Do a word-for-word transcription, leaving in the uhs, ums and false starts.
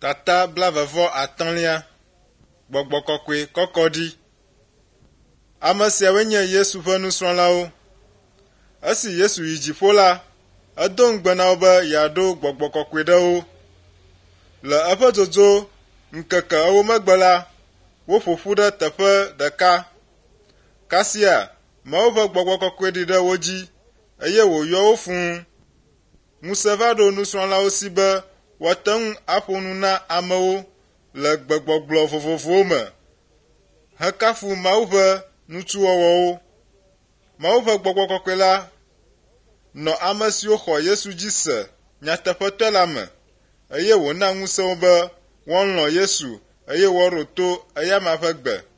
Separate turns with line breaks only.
Tata blavevɔ atɔ̃lia, Gbɔgbɔ Kɔkɔe kɔkɔ ɖi. Ame siawoe nye Yesu ƒe nusrɔ̃lawo. Esi Yesu yi dziƒo la, edo ŋugbe na wo be yeaɖo Gbɔgbɔ Kɔkɔe ɖe wo. Le eƒe dzodzo ŋkeke ewo megbe la, woƒoƒu ɖe teƒe ɖeka. Kasia, Mawu ƒe Gbɔgbɔ Kɔkɔe ɖi ɖe wo dzi, eye wòyɔ wo fũu. Ŋusẽ va ɖo nusrɔ̃lawo si be woate ŋu aƒo nu na amewo le gbegbɔgblɔ vovovowo me, hekafu Mawu ƒe nutsuwɔwɔwo. Mawu ƒe Gbɔgbɔ Kɔkɔe la nɔ ame siwo xɔ Yesu dzi se nyateƒetɔe la me, eye wòna ŋusẽ wo be woalɔ̃ Yesu eye woaɖo to eya ma ƒe gbe.